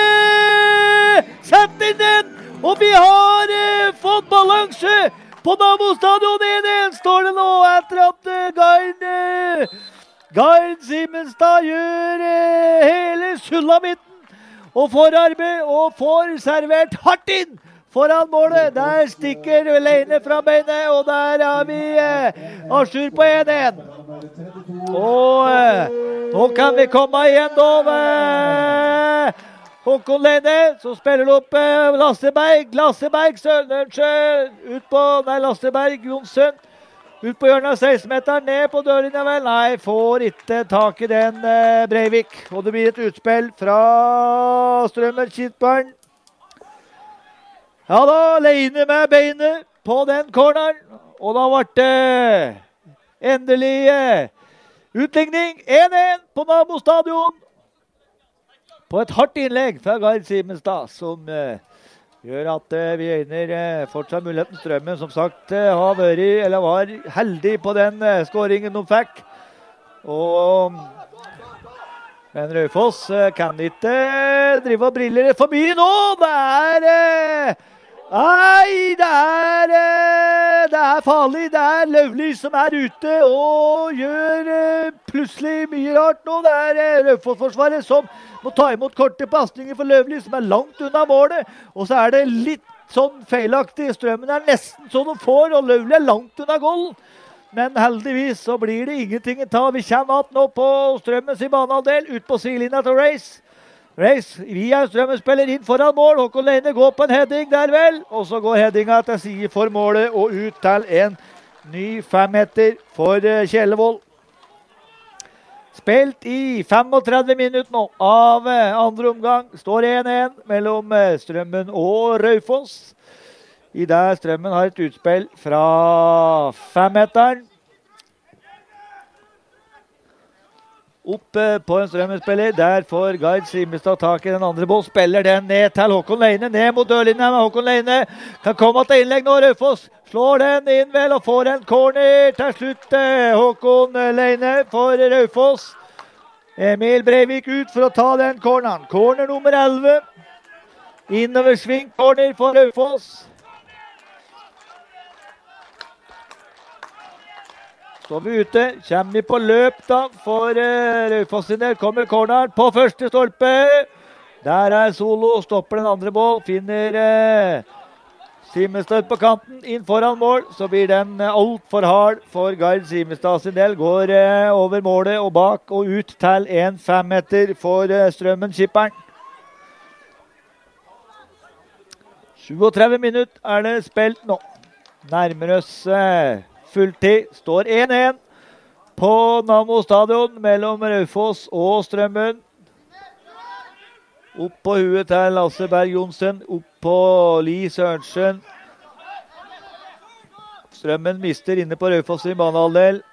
Sett inn den! Og vi har eh, fått balanse på Nammo stadion. en en står det nå etter at uh, Gard uh, Gard Simenstad gjør uh, hele sulamitten og får arbeid og får servert hardt inn foran målet. Der stikker Leine fra beinet, og der har vi uh, Arsur på en en. Og uh, nå kan vi komme igjen da. Uh, Håkon Leine, så spiller opp eh, Lasseberg, Lasseberg, Søndernsjø, ut på, nei, Lasseberg, Jonsson, ut på hjørnet av seksten-meteren, ned på dørlinja vel, nei, får ikke tak i den eh, Breivik, og det blir et utspill fra Strømmen-Kittbarn. Ja da, Leine med beinet på den corneren, og da ble det endelig eh, utligning, en en på Nammo stadion. På et hardt innlegg fra Gard Simenstad, som uh, gjør at uh, vi øyner uh, fortsatt muligheten. Strømmen, som sagt, uh, har vært, eller var heldig på den uh, skåringen de fikk. Og men Raufoss uh, kan ikke uh, drive og brille for mye nå. Det er uh, Nei, det er, uh, det er farlig. Det er Løvli som er ute og gjør uh, plutselig mye rart nå. Det er uh, Raufoss-forsvaret som må ta imot korte pasninger for Løvli, som er langt unna målet. Og så er det litt sånn feilaktig. Strømmen er nesten sånn de får, og Løvli er langt unna goalen. Men heldigvis så blir det ingenting å ta. Vi kommer att nå på Strømmens i banehalvdel, ut på sidelinja til Race. Race, vi er Strømmen spiller inn foran mål. Håkon Leine går på en heading der vel. Og så går headinga til side for målet og ut til en ny femmeter for Kjellevold. Spilt i femogtredve minutter nå av andre omgang. Står en en mellom Strømmen og Raufoss. I der Strømmen har et utspill fra femmeteren. Opp på en Strømmen-spiller. Der får Gard Simestad tak i den andre ball. Spiller den ned til Håkon Leine. Ned mot dørlinja med Håkon Leine. Kan komme til innlegg nå. Raufoss slår den inn vel og får en corner til slutt. Håkon Leine for Raufoss. Emil Breivik ut for å ta den corneren. Corner nummer elleve. Innover sving corner for Raufoss. Står vi ute, kommer vi på løp da, for uh, Raufoss sin del, kommer corneren på første stolpe. Der er Solo, stopper den andre bål, finner uh, Simestad på kanten, inn foran mål, så blir den uh, alt for hard for Gard Simestad sin del. Går uh, over målet og bak og ut til en femmeter for uh, Strømmen-Kipperen. syvogtredve minutter er det spilt nå. Nærmer oss uh, fulltid. Står en en på Nammo stadion mellom Raufoss og Strømmen. Opp på huet til Lasse Berg Jonsen. Opp på Li Sørensen. Strømmen mister inne på Raufoss i banehalvdel.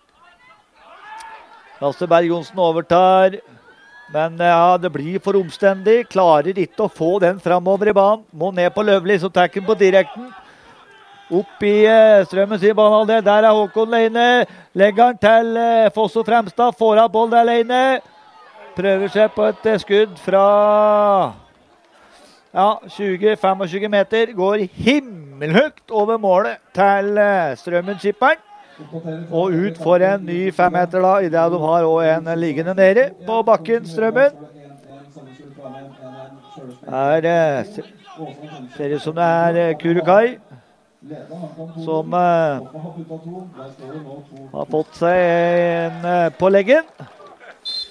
Lasse Berg Jonsen overtar. Men ja, det blir for omstendig. Klarer ikke å få den framover i banen. Må ned på Løvli, så tar den på direkten. Opp i uh, Strømmens i banehalvdel. Der er Håkon Leine. Legger han til uh, Fosso Fremstad. Får av boll der Leine. Prøver seg på et uh, skudd fra ja, tjue til femogtjue meter. Går himmelhøyt over målet til uh, Strømmen-Kipperen. Og ut for en ny femmeter da. I det de har også en liggende nede på bakken, Strømmen. Her uh, ser det ut som det er uh, Kurukai som uh, har fått seg en uh, på leggen.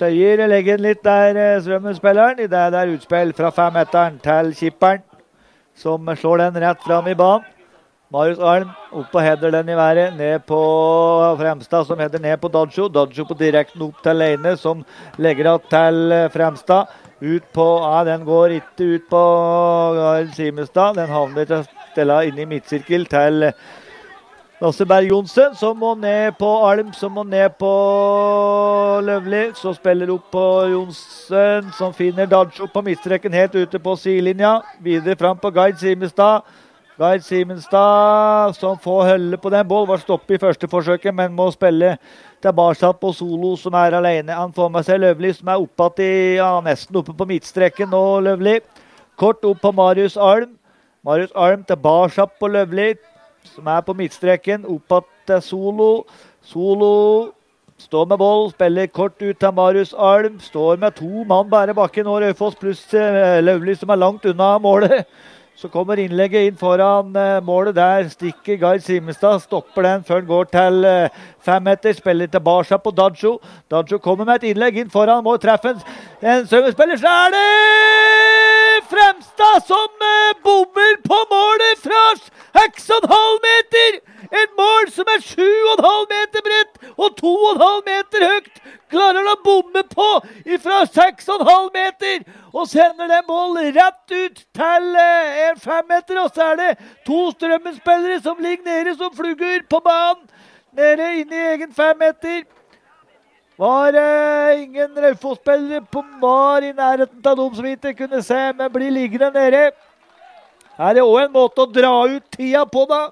Tøyer legger inn litt der, Strømmen-spilleren. I det der utspill fra femmeteren til Kipperen, som slår den rett fram i banen. Marius Alm opp og header den i været, ned på Fremstad, som header ned på Dadjo. Dadjo på direkten opp til Leine, som legger av til Fremstad. Ut på, ja, den går ikke ut på Simestad. Den havner til Stella inn i midtsirkel til Lasse Berg Jonsen, som må ned på Alm, som må ned på Løvli. Så spiller opp på Jonsen, som finner Dadjo på midtstreken helt ute på sidelinja. Videre fram på Guide Simestad. Guide Simenstad, som får holde på den boll, var stoppet i første forsøket, men må spille tilbake på Solo, som er alene. Han får med seg Løvli, som er oppe i, ja, nesten oppe på midtstreken nå, Løvli. Kort opp på Marius Alm. Marius Alm tilbake på Løvli, som er på midtstreken, oppe til Solo. Solo står med boll, spiller kort ut til Marius Alm. Står med to mann bare bakken nå, Raufoss, pluss Løvli, som er langt unna målet. Så kommer innlegget inn foran uh, målet der, stikker Guide Simenstad, stopper den før den går til uh, fem meter, spiller tilbake på Dadjo. Dadjo kommer med et innlegg inn foran, må treffe en, en Strømmen-spiller, så er det Fremstad som uh, bommer på målet fra seks og en halv meter! Et mål som er sju og en halv meter bredt og to og en halv meter høyt. Klarer han å bomme på fra seks og en halv meter og sender den bollen rett ut til uh, en fem meter. Og så er det to Strømmen-spillere som ligger nede som flugger på banen. Nede inne i egen fem meter. Var uh, ingen Raufoss-spillere på var i nærheten av dem som ikke kunne se, men blir liggende nede. Her er også en måte å dra ut tida på da.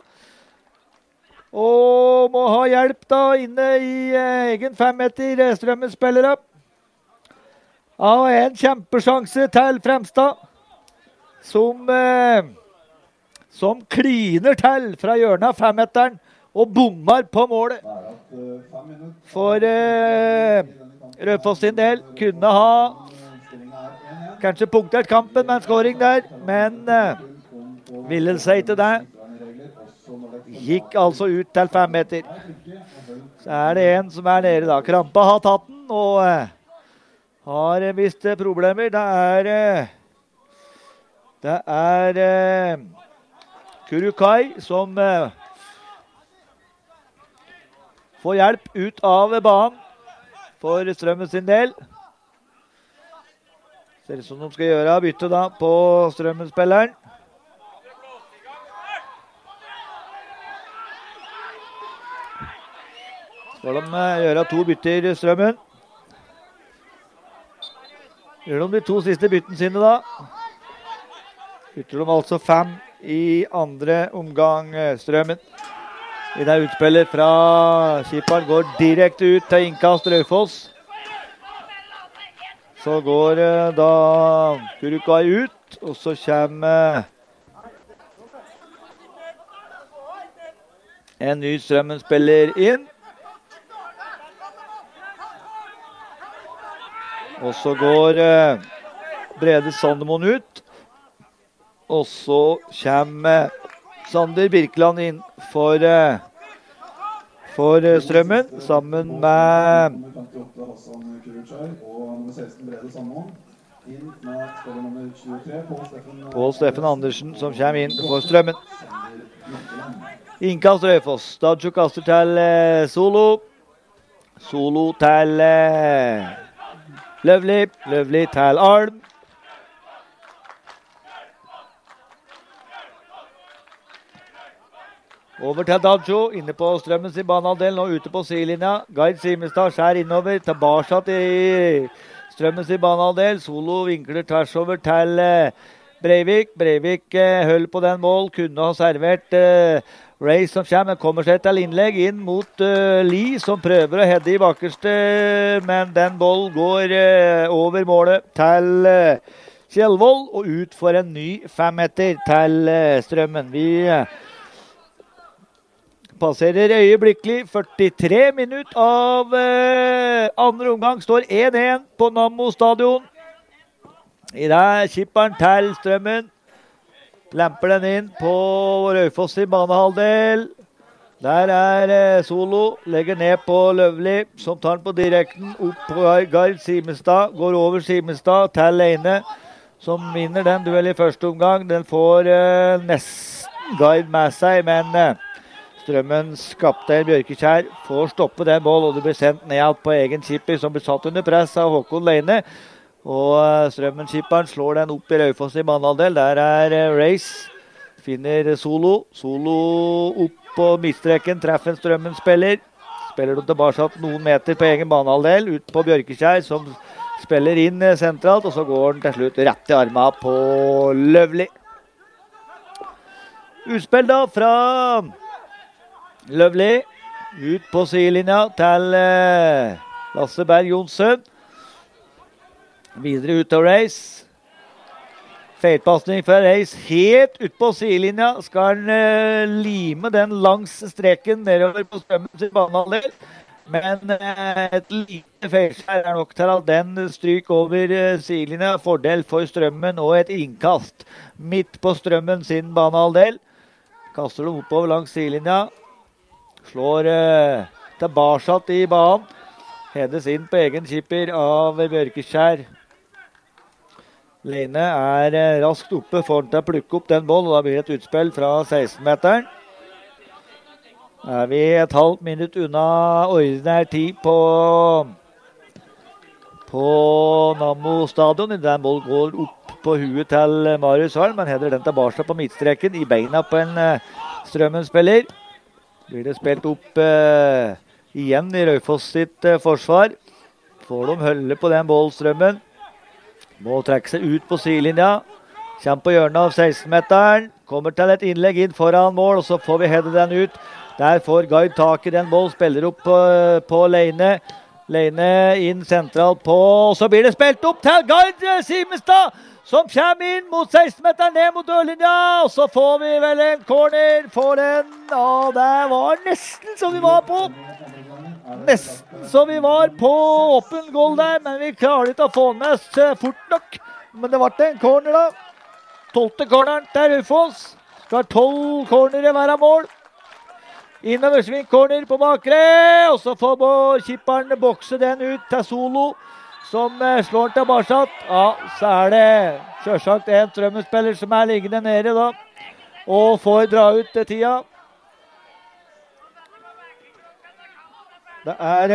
Og må ha hjelp da inne i uh, egen fem meter uh, Strømmen-spillere. Ja, en kjempesjanse til Fremstad, som, uh, som kliner til fra hjørnet av femmeteren og bommer på målet. For uh, Raufoss sin del kunne ha kanskje punktert kampen med en scoring der, men uh, ville seg til det. Gikk altså ut til fem meter. Så er det en som er nede da. Krampa har tatt den, og uh, har vist problemer. Det er uh, det er uh, Kurukai som uh, får hjelp ut av banen for Strømmen sin del. Ser ut som de skal gjøre bytte da på Strømmen-spilleren. Skal de gjøre to bytter i Strømmen. Gjør de de to siste byttene sine da. Bytter de altså fem i andre omgang Strømmen. I det utspillet fra Kipperen går direkte ut til innkast Raufoss. Så går da Kurukai ut, og så kommer en ny Strømmen-spiller inn. Og så går uh, Brede Sandemoen ut. Og så kommer uh, Sander Birkeland inn for, uh, for uh, Strømmen, sammen med Pål Steffen Andersen, som kommer inn for Strømmen. Innkast Raufoss. Dadjo kaster til uh, Solo. Solo til Uh, Løvli, Løvli til Alm. Over til Dadjo, inne på Strømmen sin banehalvdel, nå ute på sidelinja. Guide Simenstad skjær innover, tilbake til Strømmen sin banehalvdel. Solo vinkler tvers over til Breivik. Breivik høll på den mål, kunne ha servert Ray som kommer, kommer seg til innlegg inn mot uh, Lee, som prøver å hedde i bakerste, men den boll går uh, over målet til uh, Kjellvold, og ut for en ny fem meter til uh, Strømmen. Vi uh, passerer øyeblikkelig førtitre minutter av uh, andre omgang, står en en på Nammo stadion. I det Kipperen til Strømmen. Lemper den inn på Raufoss i banehalvdel. Der er eh, Solo, legger ned på Løvli, som tar den på direkten, opp på Gard Simestad, går over Simestad, til Leine, som vinner den duell i første omgang. Den får eh, nesten Gard med seg, men eh, Strømmens kaptein Bjørkeskjær får stoppe den boll, og det blir sendt ned på egen skipper, som blir satt under press av Håkon Leine. Og eh, Strømmen-skipperen slår den opp i Raufoss i banehalvdel. Der er eh, Race, finner Solo, Solo opp på midtstreken, treffer en Strømmen-spiller. Spiller de tilbake noen meter på egen banehalvdel, ut på Bjørkeskjær, som spiller inn sentralt, og så går den til slutt rett i armen på Løvli. Utspill da fra Løvli, ut på sidelinja til Lasse Berg Jonsen. Videre ut av Race. Feilpassning fra Reis helt ut på sidelinja. Skal han eh, lime den langs streken nedover på Strømmen sin banehalvdel. Men eh, et lite feilskjær er nok til at den stryk over eh, sidelinja. Fordel for Strømmen og et innkast midt på Strømmen sin banehalvdel. Kaster den oppover langs sidelinja. Slår eh, tilbake i banen. Hedes inn på egen skipper av Bjørkeskjær. Leine er eh, raskt oppe for til å plukke opp den boll, og da blir det et utspill fra seksten-meteren. Er vi et halvt minutt unna ordinær tid på, på Nammo stadion. Den boll går opp på huet til Marius Holm, men header den tilbake på midtstreken i beina på en eh, Strømmen-spiller. Blir det spilt opp eh, igjen i Raufoss sitt eh, forsvar. Får de holde på den bollstrømmen. Må trekke seg ut på sidelinja. Kjem på hjørnet av seksten-meteren. Kommer til et innlegg inn foran mål, og så får vi heade den ut. Der får Gard tak i den boll, spiller opp på, på Leine. Leine inn sentralt på, og så blir det spilt opp til Gard Simestad, som kommer inn mot seksten-meteren, ned mot dørlinja, og så får vi vel en corner for den. Ja, det var nesten som vi var på. Nesten så vi var på åpen goal der, men vi klarer ikke å få den med fort nok. Men det ble en corner da. Tolvte corneren til Raufoss. Skal tolv cornere være mål. Innover sving corner på bakre, og så får kipperen bokse den ut til Solo, som slår tilbake. Ja, så er det selvsagt en Strømmen-spiller som er liggende nede da, og får dra ut til tida. Det er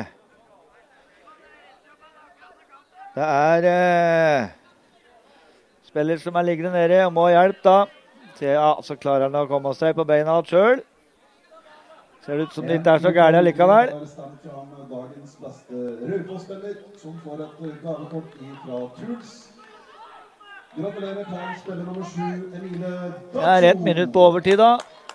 Det er spiller som er liggende nede og må ha hjelp da. Ja, så klarer han å komme seg på beina selv. Ser det ut som det ikke er så gærlig likevel. Det er stemt fram dagens beste Raufoss-spiller, som får et gavekort fra Truls. Gratulerer til spiller nummer sju, Emile Datsjo. Det er ett minutt på overtid da.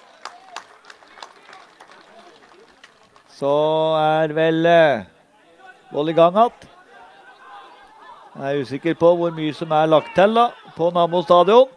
Så er vel eh, boll i gang hatt. Jeg er usikker på hvor mye som er lagt til da, på Nammo stadion.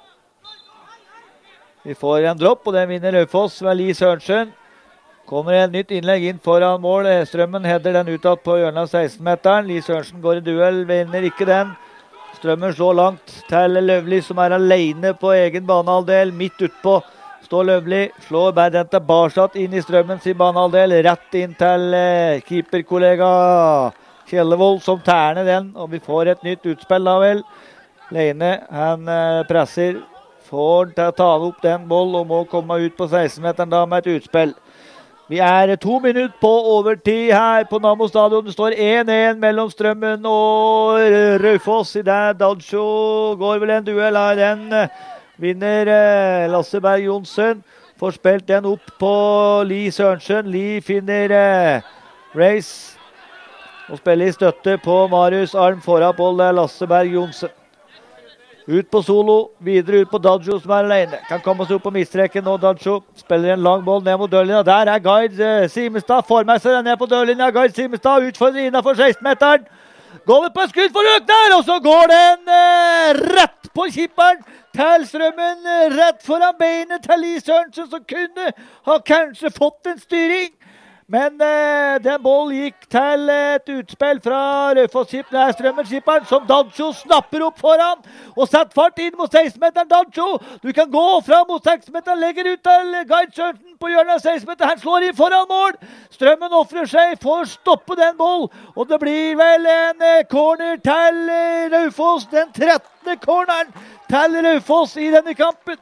Vi får en dropp, og den vinner Raufoss ved Li Sørensen. Kommer et nytt innlegg inn foran mål. Strømmen header den utad på hjørnet av seksten-meteren. Li Sørensen går i duell, vinner ikke den. Strømmen slår langt til Løvli, som er alene på egen banehalvdel, midt utpå. Står Løvli, slår bare den tilbake inn i Strømmen sin banehalvdel, rett inn til eh, keeperkollega Kjellevold, som terner den, og vi får et nytt utspill da vel. Leine, han eh, presser, får til å ta opp den boll, og må komme ut på seksten-meteren da med et utspill. Vi er to minutter på overtid her på Nammo stadion. Det står én én mellom Strømmen og Raufoss. I det Dadsjo går vel en duell her, den vinner eh, Lasse Berg Jonsen. Får spilt den opp på Li Sørensen. Li finner eh, Race og spiller i støtte på Marius Arm foran på Lasse Berg Jonsen. Ut på Solo, videre ut på Dadsjo som er alene. Kan komme seg opp på midtstreken nå, Dadsjo. Spiller en lang boll ned mot dørlinja. Der er Gard eh, Simestad. Får med seg den ned på dørlinja. Gard Simestad utfordrer innenfor seksten-meteren. Går vi på skudd for øk der, og så går den eh, rett på kipperen til Strømmen. Eh, rett foran beinet til Li Sørensen, som kunne ha kanskje fått en styring. Men eh, den ball gikk til et utspill fra Raufoss-Strømmen-skipperen, som Dancho snapper opp foran og setter fart inn mot seksten-meteren. Dancho, du kan gå fram mot seksten-meteren, legger ut til Guide Sjørten på hjørnet av seksten-meteren. Han slår inn foran mål. Strømmen offrer seg for å stoppe den ball, og det blir vel en eh, corner til eh, Raufoss, den trettende corneren til Raufoss i denne kampen.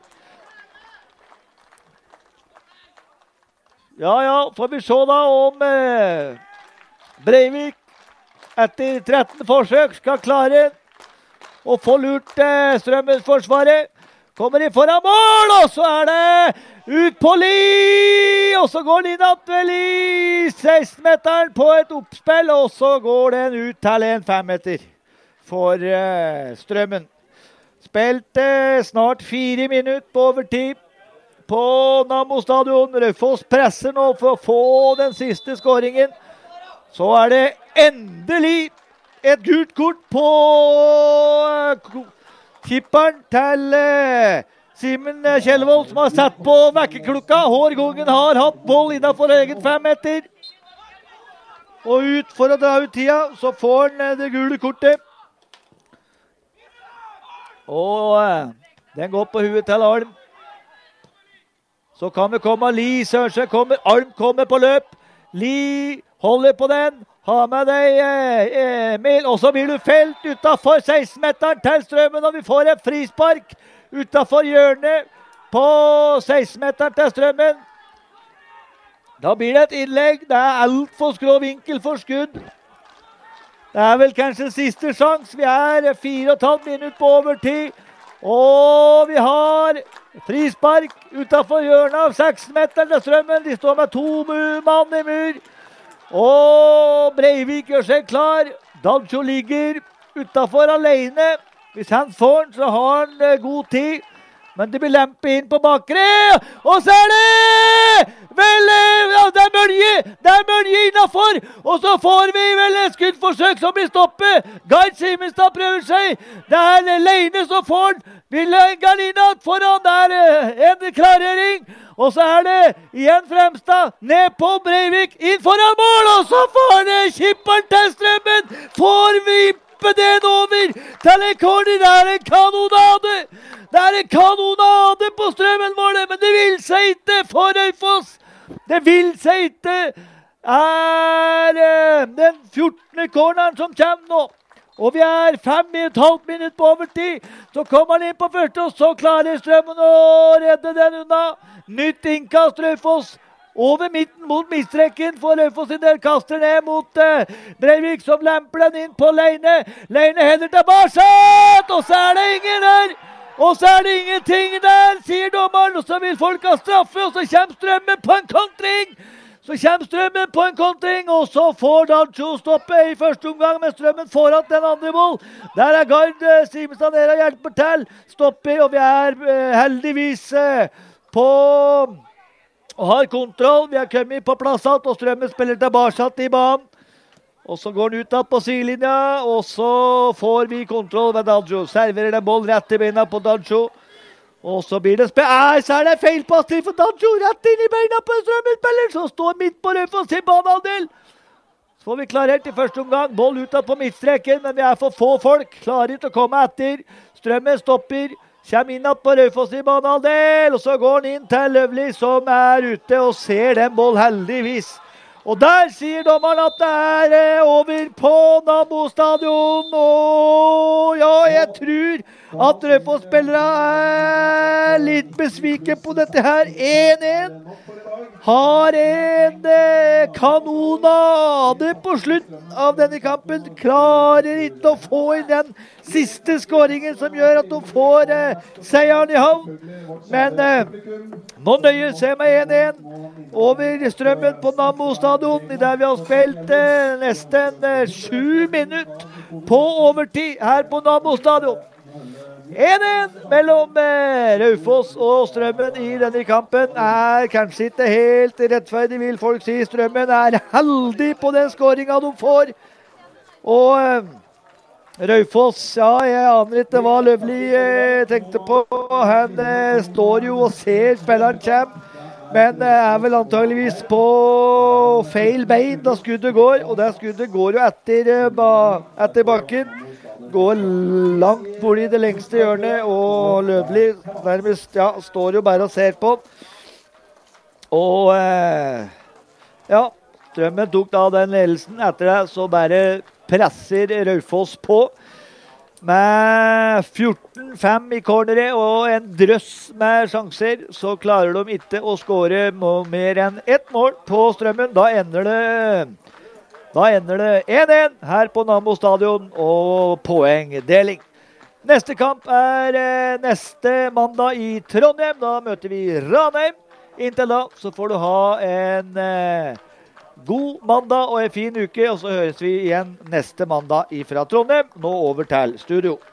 Ja, ja, får vi se da om eh, Breivik etter tretten forsøk skal klare å få lurt eh, Strømmens forsvaret. Kommer i foran mål, og så er det ut på li, og så går den inn at vel i seksten-meteren på et oppspill, og så går den ut til en fem-meter for eh, Strømmen. Spilt eh, snart fire minutter på overtid på Nammo stadion. Raufoss presser nå for å få den siste skåringen. Så er det endelig et gult kort på kipperen til eh, Simen Kjellvold, som har satt på vekkerklokka. Hårgongen har hatt boll innenfor egen fem meter. Og ut for å dra ut tida, så får han eh, det gule kortet. Og eh, den går på huet til Alm. Så kan vi komme Li Sørensen kommer, Alm kommer på løp. Li holder på den. Ha med deg eh, Emil. Og så blir du felt utenfor seksten-meteren til Strømmen. Og vi får et frispark utenfor hjørnet på seksten-meteren til Strømmen. Da blir det et innlegg. Det er alt for skrå vinkel for skudd. Det er vel kanskje siste sjans. Vi er fire og et halvt minutt på overtid. Og vi har frispark utenfor hjørnet av seksten-meteren til Strømmen. De står med to mann i mur. Og Breivik gjør seg klar. Dancho ligger utenfor alene. Hvis han får den, så har han god tid. Men det blir lempe inn på bakre. Og så er det vel, ja, det er Mølje. Det er Mølje innenfor. Og så får vi vel et skuddforsøk som blir stoppet. Gard Simenstad prøver seg. Det er Leine som får den. Galina foran. Det er en klarering. Og så er det igjen Fremstad. Ned på Breivik. Inn foran mål. Og så får det kipperen til Strømmen. Får vippe den over til en corner. Det er en kanonade. Det er en kanonade på Strømmen-målet, men det vil seg ikke for Raufoss. Det vil seg ikke. Er uh, den fjortende corneren som kommer nå. Og vi er fem og et halvt minutt på overtid. Så kommer han inn på første, og så klarer Strømmen å redde den unna. Nytt innkast Raufoss. Over midten mot midtstreken for Raufoss sin del. Kaster ned mot uh, Breivik, som lemper den inn på Leine. Leine hender tilbake, og så er det ingen der. Og så er det ingenting der, sier dommeren, og så vil folk ha straffe, og så kommer Strømmen på en kontring. Så kommer Strømmen på en kontring, og så får Dancho stoppe i første omgang, men Strømmen får hatt den andre mål. Der er Gard Simenstad nede og hjelper til, stopper, og vi er eh, heldigvis eh, på og har kontroll. Vi har kommet på plass alt, og Strømmen spiller tilbake i banen. Og så går han ut på sidelinja, og så får vi kontroll ved Dancho. Serverer den boll rett i beina på Dancho. Og så blir det spe... Nei, så er det feilpass til for Dancho. Rett inn i beina på en Strømmen-spiller, som står midt på Raufoss sin banehalvdel. Så får vi klarert i første omgang. Boll ut på midtstreken, men vi er for få folk. Klarer ikke å komme etter. Strømmen stopper. Kommer inn på Raufoss sin banehalvdel, og så går han inn til Løvli, som er ute og ser den boll heldigvis. Og der sier dommeren at det er eh, over på Nammo stadion. Og ja, jeg tror at Raufoss-spillere er litt besviken på dette her. en en har en eh, kanonade på slutten av denne kampen. Klarer ikke å få inn den siste skåringen som gjør at de får eh, seieren i havn. Men eh, nå nøyer seg med en en over Strømmen på Nammo stadion, der vi har spilt eh, nesten eh, sju minutter på overtid her på Nammo stadion. en en mellom eh, Raufoss og Strømmen i denne kampen er kanskje ikke helt rettferdig, vil folk si. Strømmen er heldig på den skåringen de får. Og eh, Raufoss, ja, jeg aner ikke hva Løvli eh, tenkte på. Han eh, står jo og ser spilleren kommer. Men det er vel antageligvis på feil bein da skuddet går, og det skuddet går jo etter, eh, ba, etter bakken. Går langt bort i det lengste hjørnet, og Løvli nærmest ja, står jo bare og ser på. Og eh, ja, Strømmen tok da den ledelsen. Etter det så bare presser Raufoss på. Med fjorten fem i corneret og en drøss med sjanser, så klarer de ikke å skåre mer enn ett mål på Strømmen. Da ender det Da ender det én én her på Nammo stadion og poengdeling. Neste kamp er eh, neste mandag i Trondheim. Da møter vi Ranheim. Inntil da så får du ha en eh, god mandag og en fin uke, og så høres vi igjen neste mandag fra Trondheim. Nå over til studio.